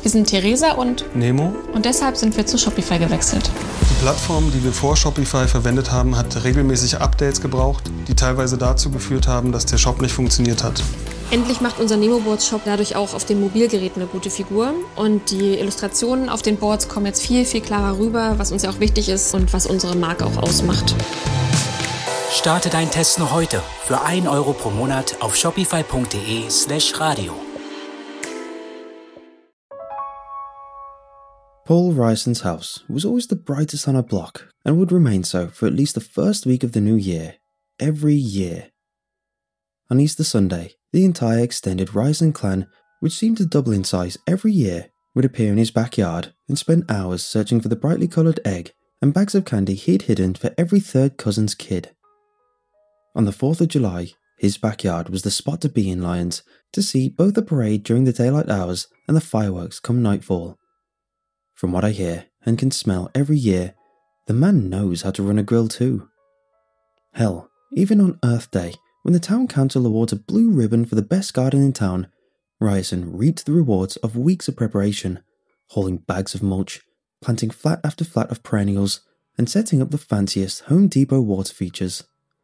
Wir sind Theresa und Nemo. Und deshalb sind wir zu Shopify gewechselt. Die Plattform, die wir vor Shopify verwendet haben, hat regelmäßig Updates gebraucht, die teilweise dazu geführt haben, dass der Shop nicht funktioniert hat. Endlich macht unser Nemo-Boards-Shop dadurch auch auf den Mobilgeräten eine gute Figur. Und die Illustrationen auf den Boards kommen jetzt viel, viel klarer rüber, was uns ja auch wichtig ist und was unsere Marke auch ausmacht. Starte deinen Test noch heute für 1 Euro pro Monat auf shopify.de/radio. Paul Ryson's house was always the brightest on our block and would remain so for at least the first week of the new year, every year. On Easter Sunday, the entire extended Ryson clan, which seemed to double in size every year, would appear in his backyard and spend hours searching for the brightly coloured egg and bags of candy he'd hidden for every third cousin's kid. On the 4th of July, his backyard was the spot to be in Lyons to see both the parade during the daylight hours and the fireworks come nightfall. From what I hear and can smell every year, the man knows how to run a grill too. Hell, even on Earth Day, when the town council awards a blue ribbon for the best garden in town, Ryerson reaped the rewards of weeks of preparation, hauling bags of mulch, planting flat after flat of perennials, and setting up the fanciest Home Depot water features.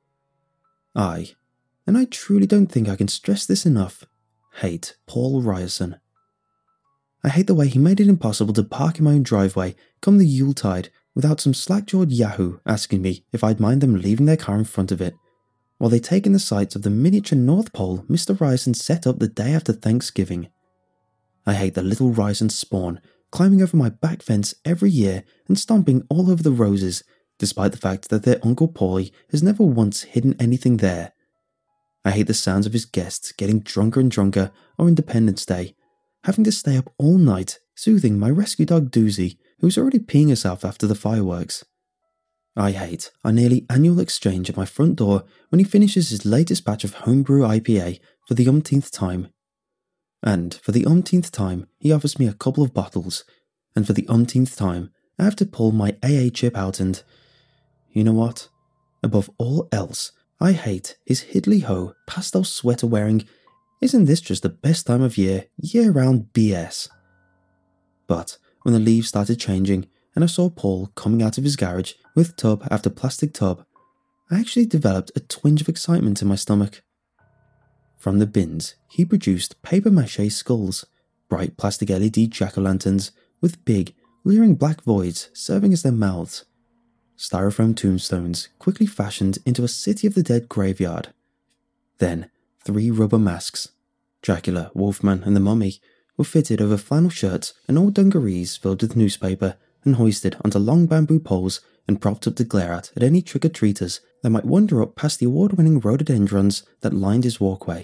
I, and I truly don't think I can stress this enough, hate Paul Ryerson. I hate the way he made it impossible to park in my own driveway come the Yuletide without some slack-jawed yahoo asking me if I'd mind them leaving their car in front of it, while they take in the sights of the miniature North Pole Mr. Ryerson set up the day after Thanksgiving. I hate the little Ryerson spawn climbing over my back fence every year and stomping all over the roses, despite the fact that their Uncle Paulie has never once hidden anything there. I hate the sounds of his guests getting drunker and drunker on Independence Day, having to stay up all night soothing my rescue dog Doozy, who's already peeing herself after the fireworks. I hate our nearly annual exchange at my front door when he finishes his latest batch of homebrew IPA for the umpteenth time. And for the umpteenth time, he offers me a couple of bottles, and for the umpteenth time, I have to pull my AA chip out and... You know what? Above all else, I hate his hiddly-ho, pastel sweater-wearing, isn't this just the best time of year, year-round BS? But when the leaves started changing and I saw Paul coming out of his garage with tub after plastic tub, I actually developed a twinge of excitement in my stomach. From the bins, he produced papier-mâché skulls, bright plastic LED jack-o'-lanterns with big, leering black voids serving as their mouths, styrofoam tombstones quickly fashioned into a City of the Dead graveyard. Then 3 rubber masks, Dracula, Wolfman and the Mummy, were fitted over flannel shirts and old dungarees filled with newspaper and hoisted onto long bamboo poles and propped up to glare at any trick-or-treaters that might wander up past the award-winning rhododendrons that lined his walkway.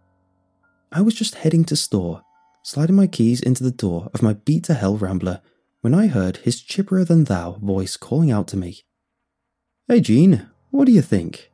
I was just heading to store, sliding my keys into the door of my beat-to-hell Rambler, when I heard his chipperer-than-thou voice calling out to me. "Hey Gene, what do you think?"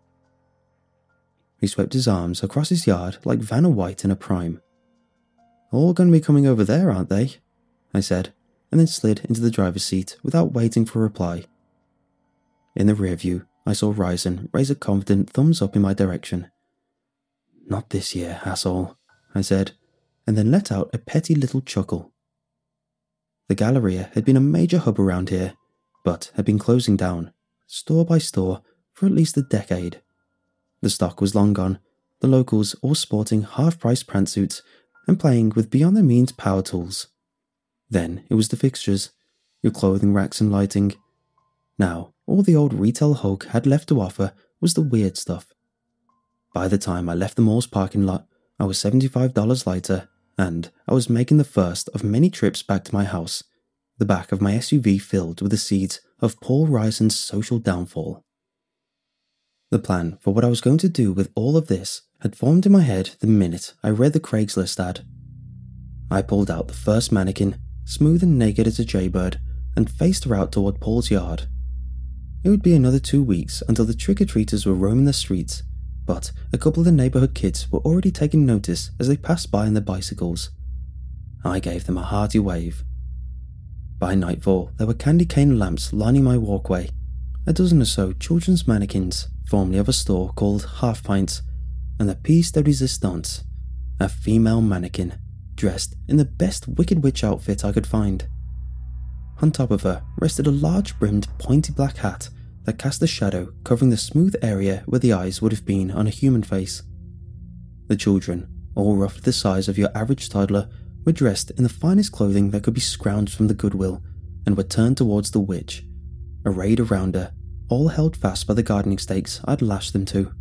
He swept his arms across his yard like Vanna White in a prime. "All going to be coming over there, aren't they?" I said, and then slid into the driver's seat without waiting for a reply. In the rear view, I saw Ryerson raise a confident thumbs up in my direction. "Not this year, asshole," I said, and then let out a petty little chuckle. The Galleria had been a major hub around here, but had been closing down, store by store, for at least a decade. The stock was long gone, the locals all sporting half-price pantsuits and playing with beyond-their-means power tools. Then it was the fixtures, your clothing racks and lighting. Now, all the old retail Hulk had left to offer was the weird stuff. By the time I left the mall's parking lot, I was $75 lighter, and I was making the first of many trips back to my house, the back of my SUV filled with the seeds of Paul Ryerson's social downfall. The plan for what I was going to do with all of this had formed in my head the minute I read the Craigslist ad. I pulled out the first mannequin, smooth and naked as a jaybird, and faced her out toward Paul's yard. It would be another 2 weeks until the trick-or-treaters were roaming the streets, but a couple of the neighbourhood kids were already taking notice as they passed by on their bicycles. I gave them a hearty wave. By nightfall, there were candy cane lamps lining my walkway, a dozen or so children's mannequins, formerly of a store called Half Pints, and the piece de resistance, a female mannequin, dressed in the best Wicked Witch outfit I could find. On top of her rested a large-brimmed, pointy black hat that cast a shadow covering the smooth area where the eyes would have been on a human face. The children, all roughly the size of your average toddler, were dressed in the finest clothing that could be scrounged from the Goodwill and were turned towards the witch, arrayed around her, all held fast by the gardening stakes I'd lashed them to.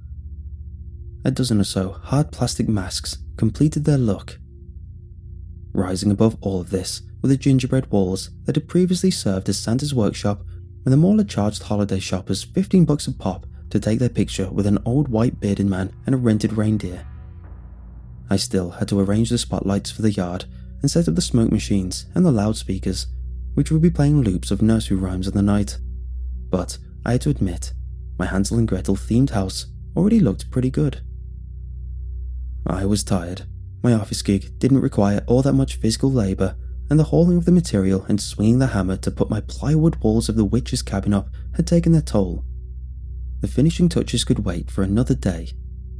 A dozen or so hard plastic masks completed their look. Rising above all of this were the gingerbread walls that had previously served as Santa's workshop when the mall had charged holiday shoppers $15 a pop to take their picture with an old white bearded man and a rented reindeer. I still had to arrange the spotlights for the yard and set up the smoke machines and the loudspeakers, which would be playing loops of nursery rhymes in the night. But I had to admit, my Hansel and Gretel themed house already looked pretty good. I was tired. My office gig didn't require all that much physical labour, and the hauling of the material and swinging the hammer to put my plywood walls of the witch's cabin up had taken their toll. The finishing touches could wait for another day.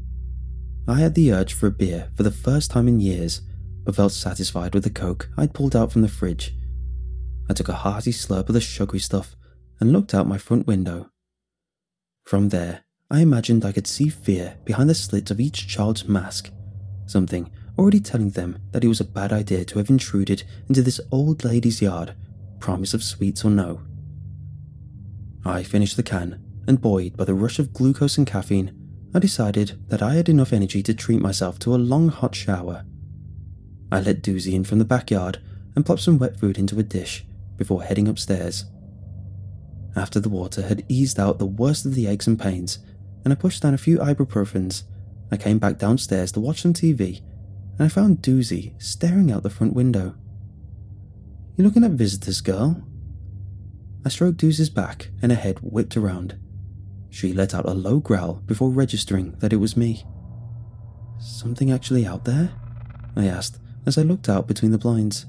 I had the urge for a beer for the first time in years, but felt satisfied with the Coke I'd pulled out from the fridge. I took a hearty slurp of the sugary stuff and looked out my front window. From there, I imagined I could see fear behind the slits of each child's mask, something already telling them that it was a bad idea to have intruded into this old lady's yard, promise of sweets or no. I finished the can, and buoyed by the rush of glucose and caffeine, I decided that I had enough energy to treat myself to a long hot shower. I let Doozy in from the backyard and plopped some wet food into a dish before heading upstairs. After the water had eased out the worst of the aches and pains, and I pushed down a few ibuprofens, I came back downstairs to watch some TV, and I found Doozy staring out the front window. "You looking at visitors, girl?" I stroked Doozy's back and her head whipped around. She let out a low growl before registering that it was me. "Something actually out there?" I asked as I looked out between the blinds.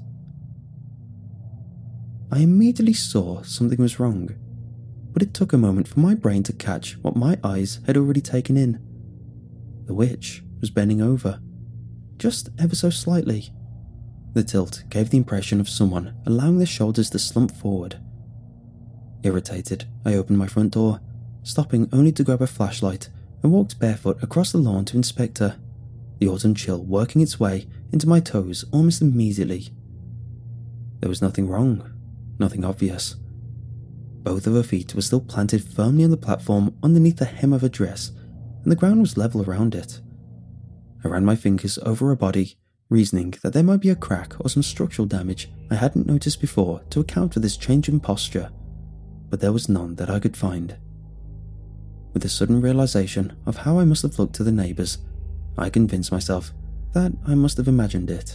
I immediately saw something was wrong, but it took a moment for my brain to catch what my eyes had already taken in. The witch was bending over, just ever so slightly. The tilt gave the impression of someone allowing their shoulders to slump forward. Irritated, I opened my front door, stopping only to grab a flashlight, and walked barefoot across the lawn to inspect her, the autumn chill working its way into my toes almost immediately. There was nothing wrong, nothing obvious. Both of her feet were still planted firmly on the platform underneath the hem of her dress, and the ground was level around it. I ran my fingers over her body, reasoning that there might be a crack or some structural damage I hadn't noticed before to account for this change in posture, but there was none that I could find. With a sudden realization of how I must have looked to the neighbours, I convinced myself that I must have imagined it.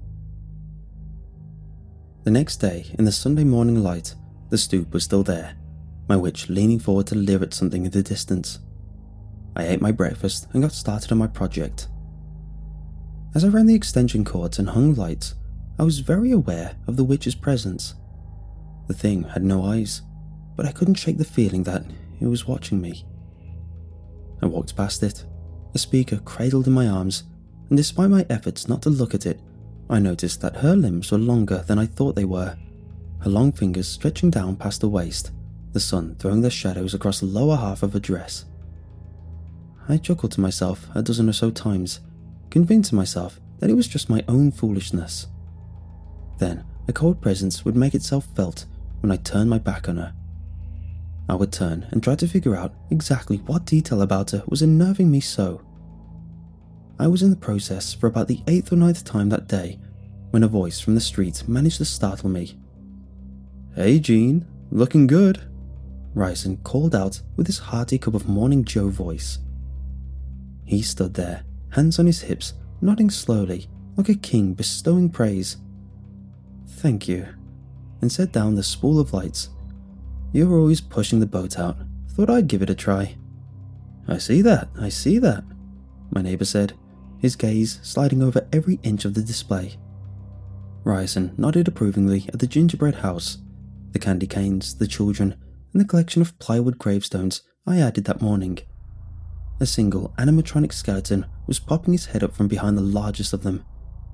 The next day, in the Sunday morning light, the stoop was still there, my witch leaning forward to leer at something in the distance. I ate my breakfast and got started on my project. As I ran the extension cords and hung lights, I was very aware of the witch's presence. The thing had no eyes, but I couldn't shake the feeling that it was watching me. I walked past it, a speaker cradled in my arms, and despite my efforts not to look at it, I noticed that her limbs were longer than I thought they were, her long fingers stretching down past the waist, the sun throwing their shadows across the lower half of her dress. I chuckled to myself a dozen or so times, convincing myself that it was just my own foolishness. Then a cold presence would make itself felt when I turned my back on her. I would turn and try to figure out exactly what detail about her was unnerving me so. I was in the process for about the 8th or 9th time that day when a voice from the street managed to startle me. "Hey Jean, looking good," Ryson called out with his hearty cup of Morning Joe voice. He stood there, hands on his hips, nodding slowly, like a king bestowing praise. "Thank you," and set down the spool of lights. "You were always pushing the boat out. Thought I'd give it a try." I see that, my neighbour said, his gaze sliding over every inch of the display. Ryerson nodded approvingly at the gingerbread house, the candy canes, the children, and the collection of plywood gravestones I added that morning. A single animatronic skeleton was popping his head up from behind the largest of them,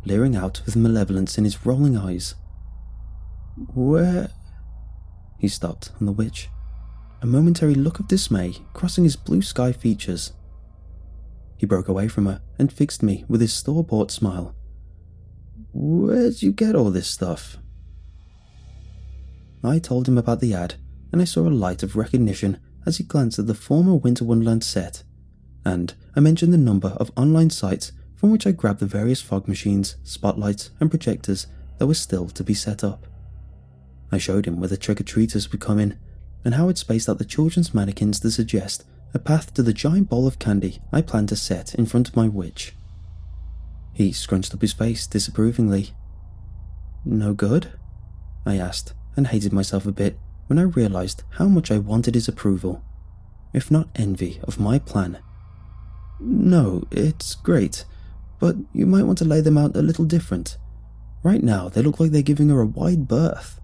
leering out with malevolence in his rolling eyes. "Where?" He stopped on the witch, a momentary look of dismay crossing his blue sky features. He broke away from her and fixed me with his store-bought smile. "Where'd you get all this stuff?" I told him about the ad, and I saw a light of recognition as he glanced at the former Winter Wonderland set, and I mentioned the number of online sites from which I grabbed the various fog machines, spotlights, and projectors that were still to be set up. I showed him where the trick-or-treaters would come in, and how I'd spaced out the children's mannequins to suggest a path to the giant bowl of candy I planned to set in front of my witch. He scrunched up his face disapprovingly. "No good?" I asked, and hated myself a bit when I realised how much I wanted his approval, if not envy, of my plan. "No, it's great, but you might want to lay them out a little different. Right now, they look like they're giving her a wide berth."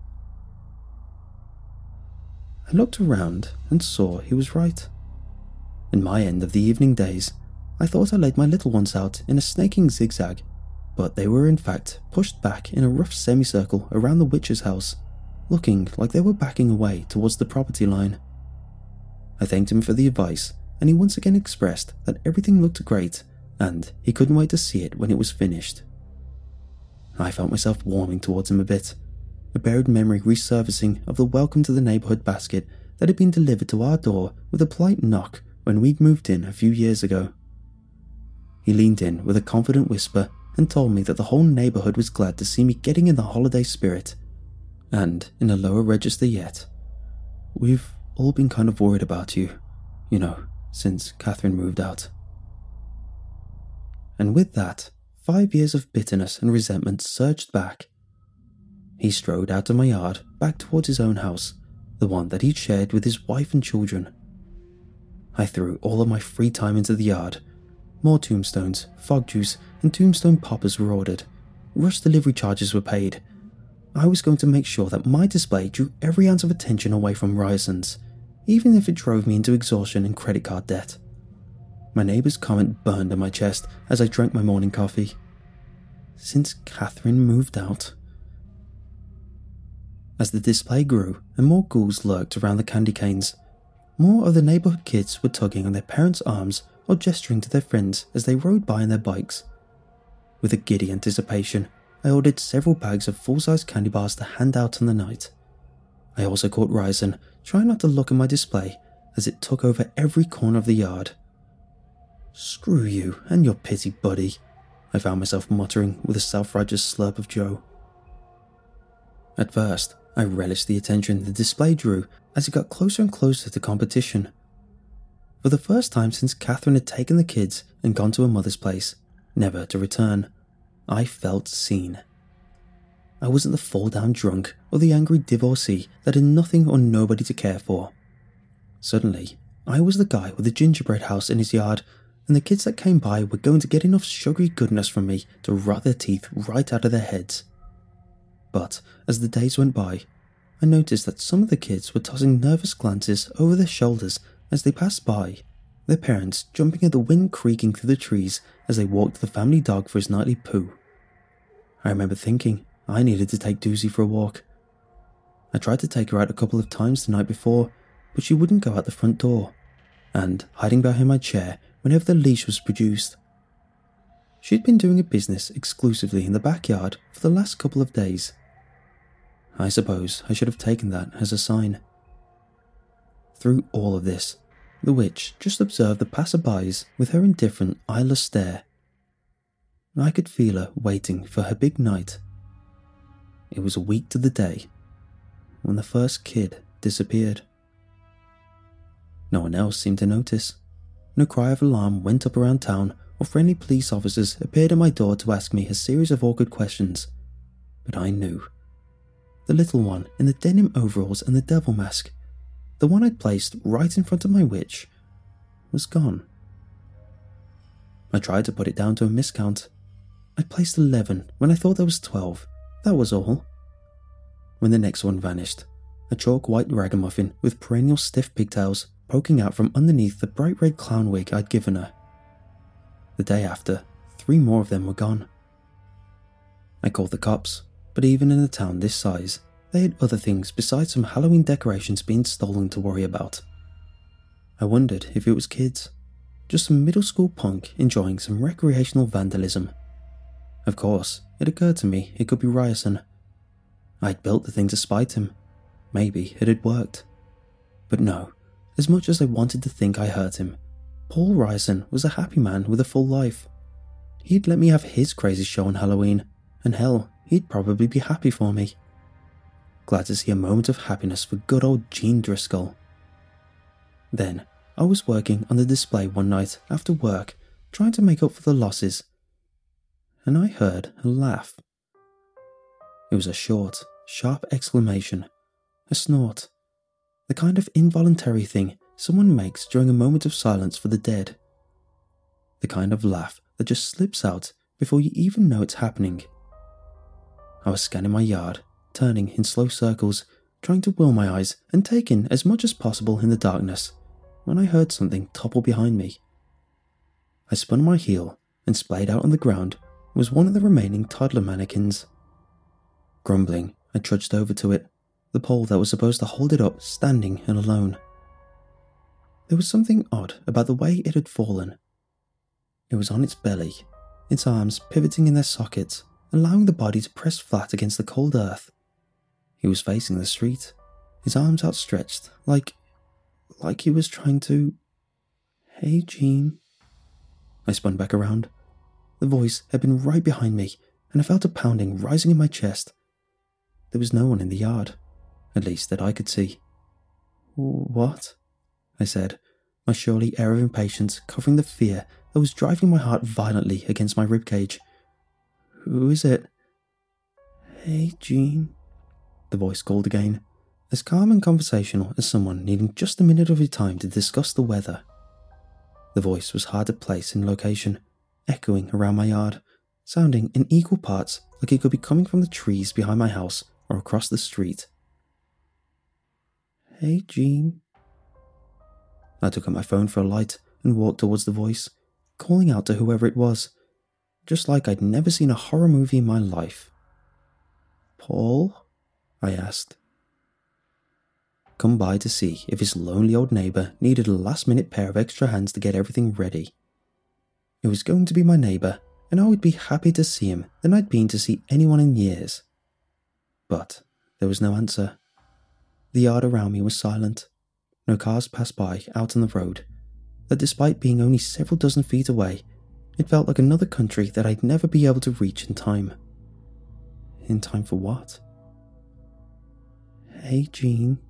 I looked around and saw he was right. In my end of the evening days, I thought I laid my little ones out in a snaking zigzag, but they were in fact pushed back in a rough semicircle around the witch's house, looking like they were backing away towards the property line. I thanked him for the advice, and he once again expressed that everything looked great and he couldn't wait to see it when it was finished. I felt myself warming towards him a bit, a buried memory resurfacing of the welcome to the neighbourhood basket that had been delivered to our door with a polite knock when we'd moved in a few years ago. He leaned in with a confident whisper and told me that the whole neighbourhood was glad to see me getting in the holiday spirit. And, in a lower register yet, "We've all been kind of worried about you, since Catherine moved out." And with that, 5 years of bitterness and resentment surged back. He strode out of my yard, back towards his own house, the one that he'd shared with his wife and children. I threw all of my free time into the yard. More tombstones, fog juice, and tombstone poppers were ordered. Rush delivery charges were paid. I was going to make sure that my display drew every ounce of attention away from Ryerson's, even if it drove me into exhaustion and credit card debt. My neighbour's comment burned in my chest as I drank my morning coffee. Since Catherine moved out. As the display grew and more ghouls lurked around the candy canes, more of the neighbourhood kids were tugging on their parents' arms or gesturing to their friends as they rode by on their bikes. With a giddy anticipation, I ordered several bags of full-size candy bars to hand out on the night. I also caught Ryerson trying not to look at my display as it took over every corner of the yard. "Screw you and your pity buddy," I found myself muttering with a self-righteous slurp of Joe. At first, I relished the attention the display drew as it got closer and closer to competition. For the first time since Catherine had taken the kids and gone to her mother's place, never to return, I felt seen. I wasn't the fall-down drunk or the angry divorcee that had nothing or nobody to care for. Suddenly, I was the guy with the gingerbread house in his yard, and the kids that came by were going to get enough sugary goodness from me to rot their teeth right out of their heads. But as the days went by, I noticed that some of the kids were tossing nervous glances over their shoulders as they passed by, their parents jumping at the wind creaking through the trees as they walked the family dog for his nightly poo. I remember thinking I needed to take Doozy for a walk. I tried to take her out a couple of times the night before, but she wouldn't go out the front door, and hiding behind my chair whenever the leash was produced. She'd been doing a business exclusively in the backyard for the last couple of days. I suppose I should have taken that as a sign. Through all of this, the witch just observed the passerbys with her indifferent, eyeless stare. I could feel her waiting for her big night. It was a week to the day when the first kid disappeared. No one else seemed to notice. No cry of alarm went up around town, or friendly police officers appeared at my door to ask me a series of awkward questions. But I knew. The little one in the denim overalls and the devil mask, the one I'd placed right in front of my witch, was gone. I tried to put it down to a miscount. I placed 11 when I thought there was 12. That was all. When the next one vanished, a chalk white ragamuffin with perennial stiff pigtails poking out from underneath the bright red clown wig I'd given her. The day after, 3 more of them were gone. I called the cops, but even in a town this size, they had other things besides some Halloween decorations being stolen to worry about. I wondered if it was kids, just some middle school punk enjoying some recreational vandalism. Of course, it occurred to me it could be Ryerson. I'd built the thing to spite him. Maybe it had worked. But no, as much as I wanted to think I hurt him, Paul Ryerson was a happy man with a full life. He'd let me have his crazy show on Halloween, and hell, he'd probably be happy for me. Glad to see a moment of happiness for good old Gene Driscoll. Then, I was working on the display one night after work, trying to make up for the losses, and I heard a laugh. It was a short, sharp exclamation, a snort, the kind of involuntary thing someone makes during a moment of silence for the dead. The kind of laugh that just slips out before you even know it's happening. I was scanning my yard, turning in slow circles, trying to will my eyes and take in as much as possible in the darkness, when I heard something topple behind me. I spun my heel, and splayed out on the ground was one of the remaining toddler mannequins. Grumbling, I trudged over to it, the pole that was supposed to hold it up standing and alone. There was something odd about the way it had fallen. It was on its belly, its arms pivoting in their sockets, allowing the body to press flat against the cold earth. He was facing the street, his arms outstretched, like he was trying to... "Hey, Gene." I spun back around. The voice had been right behind me, and I felt a pounding rising in my chest. There was no one in the yard, at least that I could see. "What?" I said, my surely air of impatience covering the fear that was driving my heart violently against my ribcage. "Who is it?" "Hey, Gene," the voice called again, as calm and conversational as someone needing just a minute of your time to discuss the weather. The voice was hard to place in location, echoing around my yard, sounding in equal parts like it could be coming from the trees behind my house or across the street. "Hey, Gene." I took up my phone for a light and walked towards the voice, calling out to whoever it was, just like I'd never seen a horror movie in my life. "Paul?" I asked. Come by to see if his lonely old neighbour needed a last-minute pair of extra hands to get everything ready. It was going to be my neighbour, and I would be happier to see him than I'd been to see anyone in years. But there was no answer. The yard around me was silent. No cars passed by out on the road, that despite being only several dozen feet away, it felt like another country that I'd never be able to reach in time. In time for what? "Hey, Gene."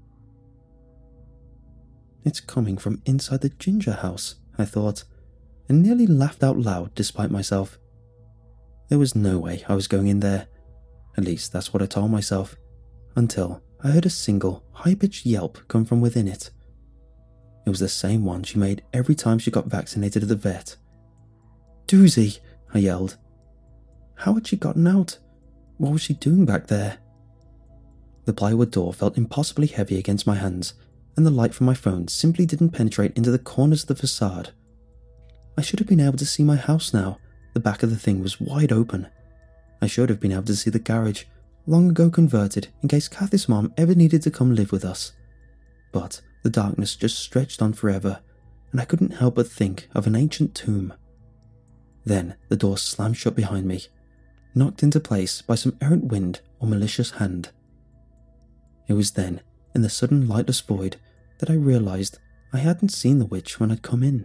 It's coming from inside the Ginger house, I thought, and nearly laughed out loud despite myself. There was no way I was going in there. At least that's what I told myself, until I heard a single, high-pitched yelp come from within it. It was the same one she made every time she got vaccinated at the vet. "Doozy!" I yelled. How had she gotten out? What was she doing back there? The plywood door felt impossibly heavy against my hands, and the light from my phone simply didn't penetrate into the corners of the facade. I should have been able to see my house now. The back of the thing was wide open. I should have been able to see the garage, long ago converted in case Kathy's mom ever needed to come live with us. But the darkness just stretched on forever, and I couldn't help but think of an ancient tomb. Then the door slammed shut behind me, knocked into place by some errant wind or malicious hand. It was then, in the sudden lightless void, that I realised I hadn't seen the witch when I'd come in.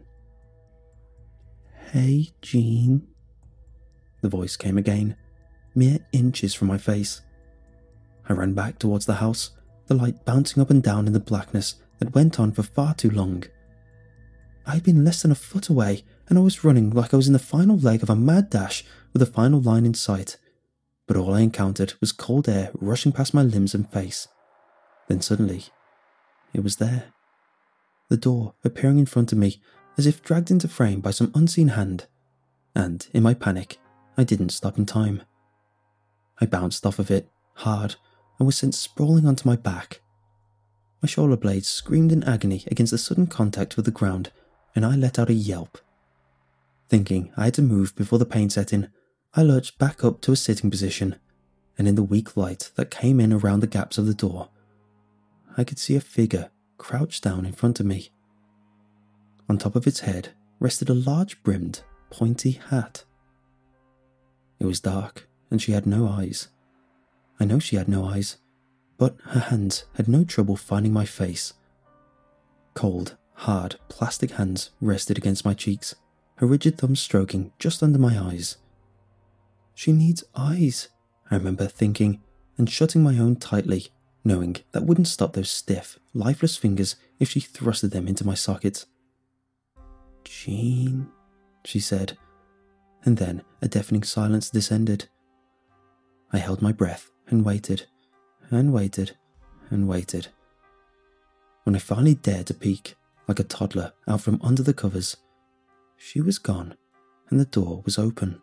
"Hey, Gene." The voice came again, mere inches from my face. I ran back towards the house, the light bouncing up and down in the blackness that went on for far too long. I had been less than a foot away, and I was running like I was in the final leg of a mad dash with the final line in sight. But all I encountered was cold air rushing past my limbs and face. Then suddenly, it was there. The door appearing in front of me as if dragged into frame by some unseen hand. And, in my panic, I didn't stop in time. I bounced off of it, hard, and was sent sprawling onto my back. My shoulder blades screamed in agony against the sudden contact with the ground, and I let out a yelp. Thinking I had to move before the pain set in, I lurched back up to a sitting position, and in the weak light that came in around the gaps of the door, I could see a figure crouched down in front of me. On top of its head rested a large brimmed, pointy hat. It was dark, and she had no eyes. I know she had no eyes, but her hands had no trouble finding my face. Cold, hard, plastic hands rested against my cheeks, her rigid thumb stroking just under my eyes. She needs eyes, I remember thinking, and shutting my own tightly, knowing that wouldn't stop those stiff, lifeless fingers if she thrusted them into my sockets. "Jean," she said, and then a deafening silence descended. I held my breath and waited, and waited, and waited. When I finally dared to peek, like a toddler out from under the covers, she was gone and the door was open.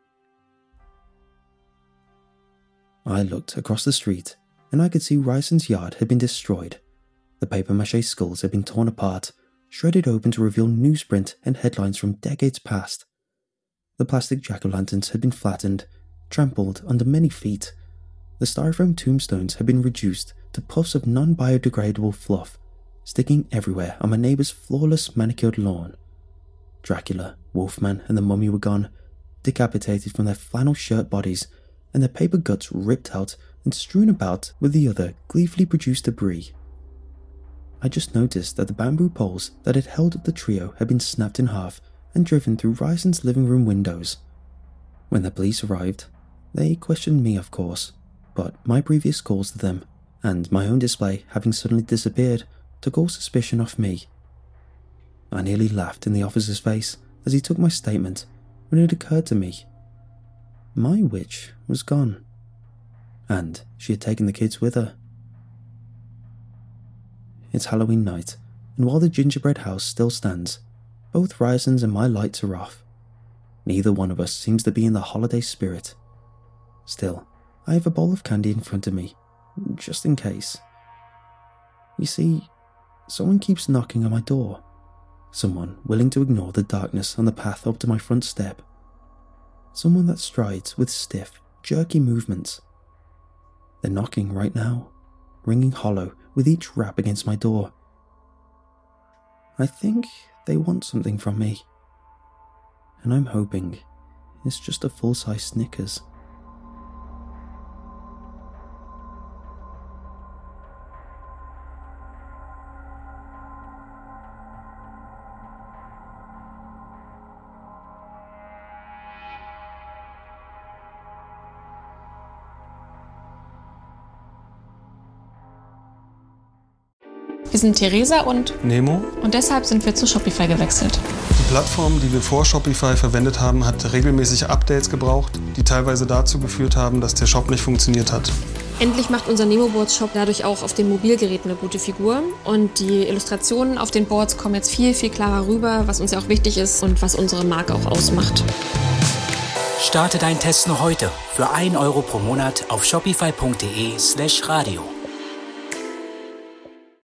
I looked across the street and I could see Ryson's yard had been destroyed. The papier-mâché skulls had been torn apart, shredded open to reveal newsprint and headlines from decades past. The plastic jack-o'-lanterns had been flattened, trampled under many feet. The styrofoam tombstones had been reduced to puffs of non-biodegradable fluff, sticking everywhere on my neighbour's flawless manicured lawn. Dracula, Wolfman and the Mummy were gone, decapitated from their flannel shirt bodies, and their paper guts ripped out and strewn about with the other gleefully produced debris. I just noticed that the bamboo poles that had held up the trio had been snapped in half and driven through Ryson's living room windows. When the police arrived, they questioned me, of course, but my previous calls to them, and my own display having suddenly disappeared, took all suspicion off me. I nearly laughed in the officer's face as he took my statement when it occurred to me. My witch was gone, and she had taken the kids with her. It's Halloween night, and while the gingerbread house still stands, both Ryson's and my lights are off. Neither one of us seems to be in the holiday spirit. Still, I have a bowl of candy in front of me, just in case. You see, someone keeps knocking on my door. Someone willing to ignore the darkness on the path up to my front step. Someone that strides with stiff, jerky movements. They're knocking right now, ringing hollow with each rap against my door. I think they want something from me, and I'm hoping it's just a full-size Snickers. Wir sind Theresa und Nemo. Und deshalb sind wir zu Shopify gewechselt. Die Plattform, die wir vor Shopify verwendet haben, hat regelmäßig Updates gebraucht, die teilweise dazu geführt haben, dass der Shop nicht funktioniert hat. Endlich macht unser Nemo-Boards-Shop dadurch auch auf den Mobilgeräten eine gute Figur. Und die Illustrationen auf den Boards kommen jetzt viel, viel klarer rüber, was uns ja auch wichtig ist und was unsere Marke auch ausmacht. Starte deinen Test noch heute für 1 € pro Monat auf shopify.de/radio.